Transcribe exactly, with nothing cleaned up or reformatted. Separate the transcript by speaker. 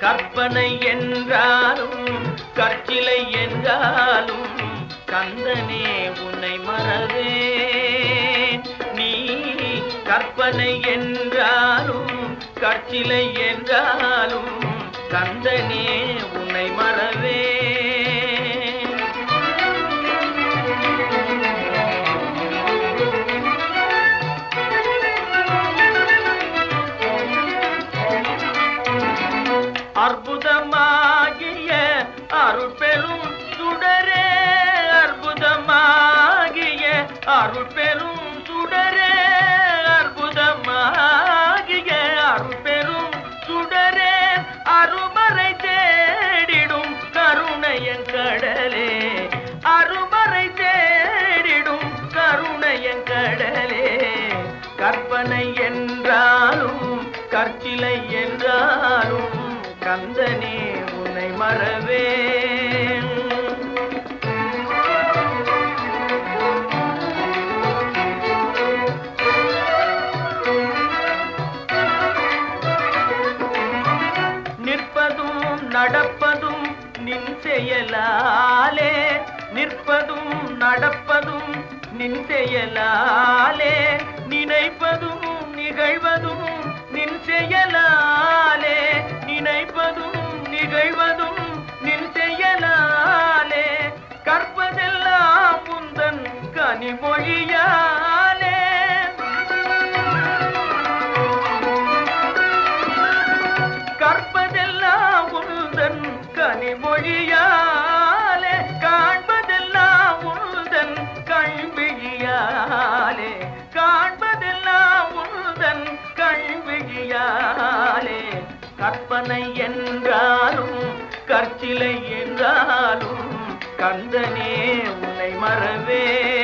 Speaker 1: கற்பனை என்றாலும் கற்சிலை என்றாலும் கந்தனே உன்னை மறவேன். நீ கற்பனை என்றாலும் கற்சிலை என்றாலும் கந்தனே உன்னை மறவேன். அற்புதமாகிய அருட்பெரும் சுடரே, அற்புதமாகிய அருட்பெரும் சுடரே, அற்புதமாகிய அருட்பெரும் சுடரே, அருமறை தேடிடும் கருணையன் கடலே, அருமறை தேடிடும் கருணையன் கடலே. கற்பனை என்றாலும் கற்சிலை என்றாலும் கந்தனே உன்னை மறவேன். நிற்பதும் நடப்பதும் நின் செயலாலே, நிற்பதும் நடப்பதும் நின் செயலாலே, நினைப்பதும் நிகழ்வதும் நின் செயலாலே, நினைப்பதும் நிகழ்வதும் நின் செயலாலே. கற்பதெல்லாம் உந்தன் கனிமொழியாலே, கற்பதெல்லாம் உந்தன் கனிமொழியாலே, காண்பதெல்லாம் உந்தன் கண்விழியாலே, காண்பதெல்லாம் உந்தன் கண்விழியாலே. கற்பனை என்றாலும் கற்சிலை என்றாலும் கந்தனே உன்னை மறவே.